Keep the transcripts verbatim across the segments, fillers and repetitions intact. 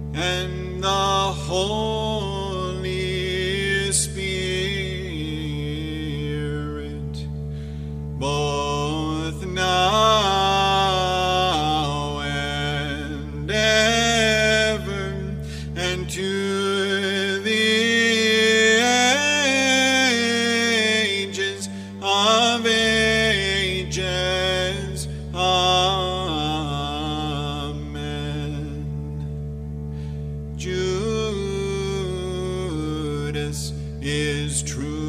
and the Holy Spirit, both now and ever, and to the ages of ages. Amen. Judas is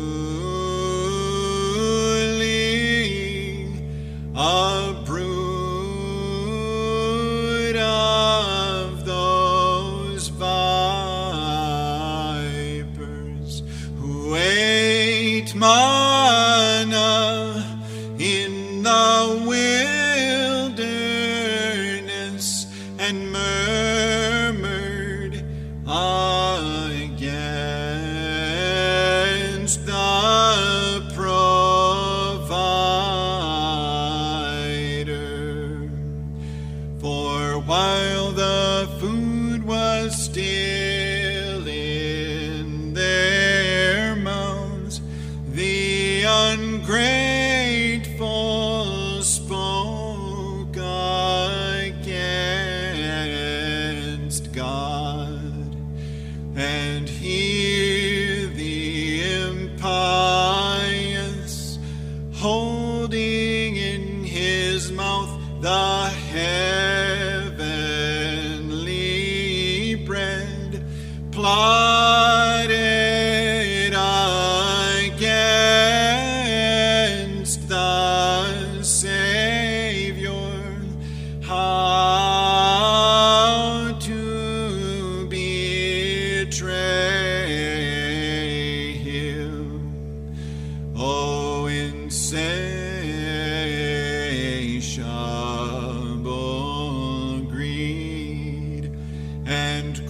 truly a brood of those vipers who ate manna in the wilderness and murmured against the provider. For while the food was still in their mouths, the ungrateful spoke against God, and he, the impious, holding in his mouth the heavenly bread, plotted against the Savior how to betray him. Oh, insatiable greed and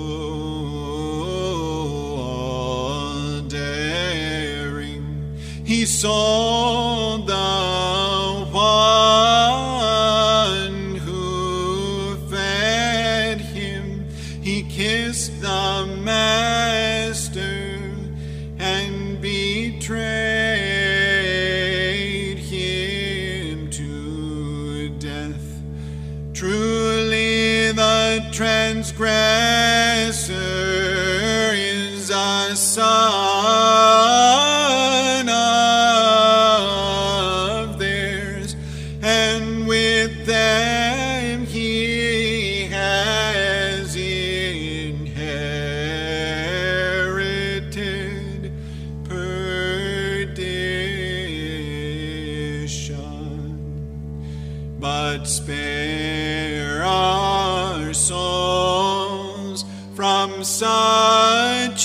cruel daring, he sold the one who fed him. He kissed the master and betrayed him to death. Truly the transgressor is a son of theirs, and with them he has inherited perdition. But spare our souls from such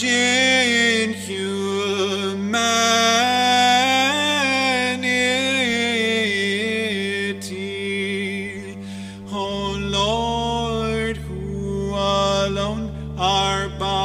inhumanity, O Lord, who alone are bound